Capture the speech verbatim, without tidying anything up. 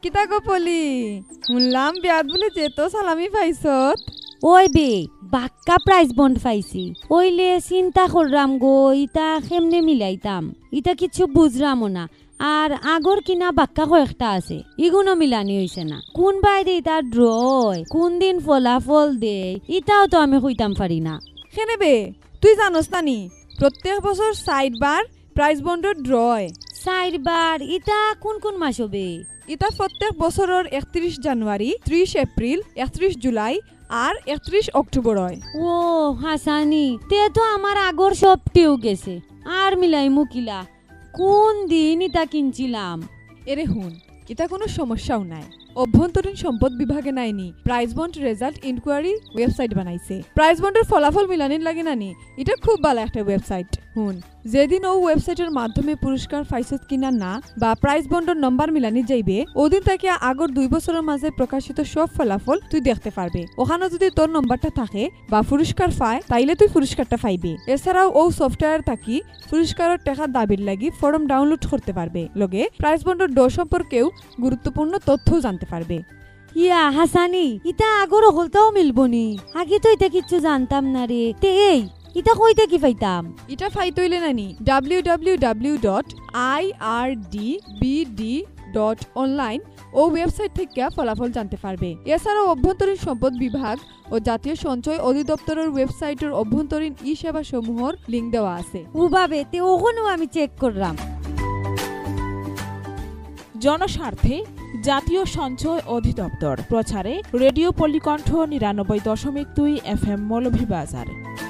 কিতা গপলি শুনলাম বিয়াত বলে যেত সালামি পাইছত। ওই বে বাক্কা প্রাইজ বন্ড পাইছি। ওইলে চিন্তা করলাম গো ইটা কেমনে মিলাইতাম, ইটা কিছু বুঝলামও না। আর আগর কিনা বাক্কা কয়েকটা আছে, ইগুনো মিলানি হইছে না। কোন বাইরে ইটা ড্রয়, কোন দিন ফলাফল দে, ইটাও তো আমি কইতাম পারি না। কেনে বে তুই জানোস না নি প্রত্যেক বছর সাইড বার প্রাইজ বন্ডর ড্রয়। চারবার ইটা কোন কোন মাস হবে? এটা প্রত্যেক বছরের একত্রিশ জানুয়ারি, ত্রিশ এপ্রিল, একত্রিশ জুলাই আর একত্রিশ অক্টোবর হয়। ও হাসানি, তে তো আমার আগর সবটিও গেছে। আর মিলাই মুকিলা কোন দিন ইটা কিনছিলাম। এরে হুন, এটা কোনো সমস্যাও নাই। অভ্যন্তরীণ সম্পদ বিভাগে নাইনি prize bond result inquiry website বানাইছে। প্রাইজ বন্ডের ফলাফল মিলানির লাগে নানি, এটা খুব ভালো একটা ওয়েবসাইট। হুন, যেদিন ও ওয়েবসাইটের মাধ্যমে পুরস্কার পাইছত কিনা না বা প্রাইজ বন্ডের নম্বর মিলানি যাইবে, ওদিন থেকে আগর দুই বছরের মাঝে প্রকাশিত সব ফলাফল তুই দেখতে পারবে। ওখানে যদি তোর নম্বরটা থাকে বা পুরস্কার পায় তাইলে তুই পুরস্কারটা পাইবে। এছাড়াও ও সফটওয়্যার থাকি পুরস্কারের টাকা দাবির লাগি ফর্ম ডাউনলোড করতে পারবে, লগে প্রাইজ বন্ডের ড সম্পর্কেও গুরুত্বপূর্ণ তথ্যও জানতে পারবে। ইয়া হাসানি, ইটা আগর হলতাও মিলবনি। আগে তো এটা কিচ্ছু জানতাম না রে। তে এই ইটা কইতে কি পাইতাম? এটা ফাইতইলে নানি W W W dot I R D B dot ডট অনলাইন ও ওয়েবসাইট থেকে ফলাফল জানতে পারবে। এছাড়াও অভ্যন্তরীণ সম্পদ বিভাগ ও জাতীয় সঞ্চয় অধিদপ্তরের ওয়েবসাইটের অভ্যন্তরীণ ই সেবা সমূহের লিঙ্ক দেওয়া আছে। উভাবে তে ওখানেও আমি চেক করলাম। জনস্বার্থে জাতীয় সঞ্চয় অধিদপ্তর, প্রচারে রেডিও পল্লিকণ্ঠ নিরানব্বই দশমিক দুই এফ এম মৌলভীবাজার।